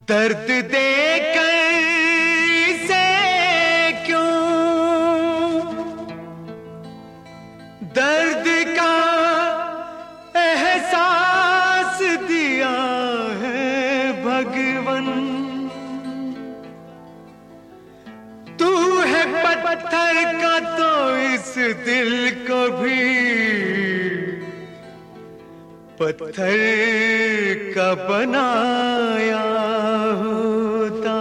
दर्द देकर से क्यों दर्द का एहसास दिया है भगवन। तू है पत्थर का तो इस दिल को भी पत्थर का बनाया होता।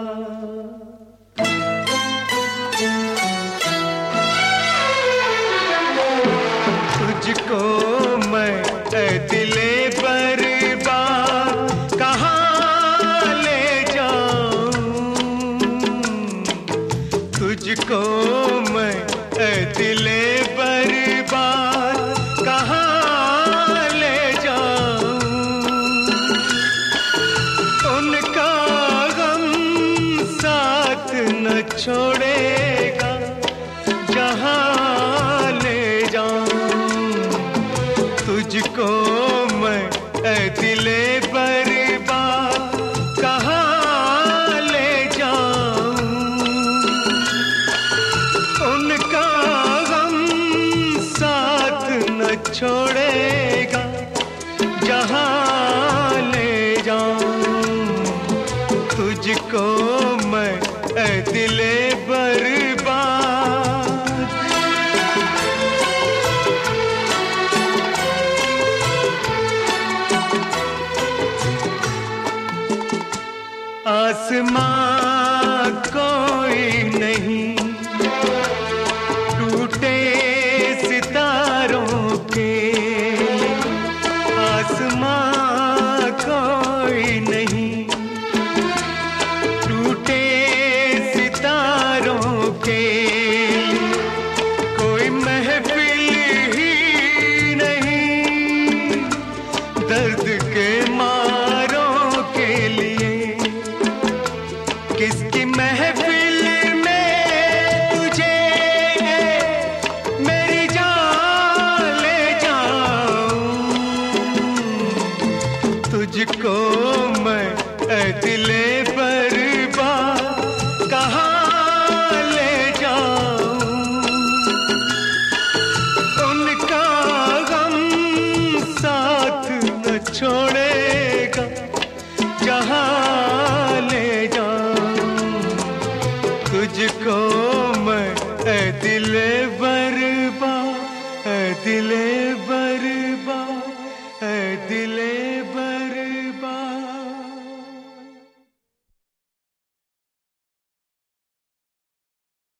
तुझको मैं दिले बर्बाद कहाँ ले जाऊं। तुझको मैं दिले बर्बाद कहाँ ले जाऊं। उनका गम साथ न छोड़ेगा जहाँ ले जाऊं। तुझको मैं दिले बर्बाद कहाँ ले जाऊं। उनका गम साथ न छोड़ेगा जहाँ ले जाऊं। तुझको मैं दिले बर्बाद। आसमां कोई नहीं टूटे सितारों के। आसमां कोई नहीं टूटे सितारों के। कोई महफिल ही नहीं दर्द के मारों के लिए। किसकी महफिल में तुझे मेरी जान ले जाऊं। तुझको मैं दिले बर्बाद कहाँ ले जाऊं। उनका गम साथ न छोड़ेगा जहाँ ले जाऊं। तुझको